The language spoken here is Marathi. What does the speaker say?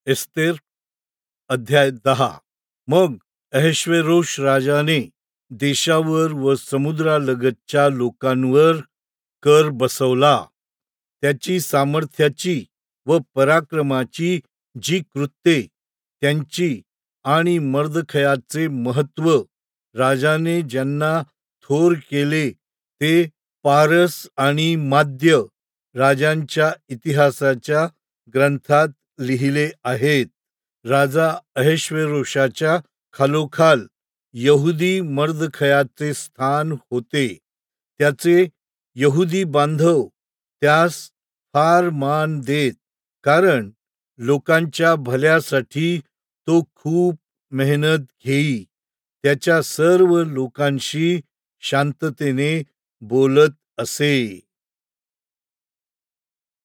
एस्तेर अध्याय 10. मग अहश्वेरोश राजाने देशावर व समुद्रालगतच्या लोकांवर कर बसवला. त्याची सामर्थ्याची व पराक्रमाची जी कृत्ये त्यांची आणि मर्दखयाचे महत्त्व, राजाने ज्यांना थोर केले ते पारस आणि माद्य राजांच्या इतिहासाच्या ग्रंथात लिहिले आहेत. राजा अहश्वेरोशाच्या खालोखाल यहुदी मर्दखयाचे स्थान होते. त्याचे यहुदी बांधव त्यास फार मान देत, कारण लोकांच्या भल्यासाठी तो खूप मेहनत घेई. त्याच्या सर्व लोकांशी शांततेने बोलत असे.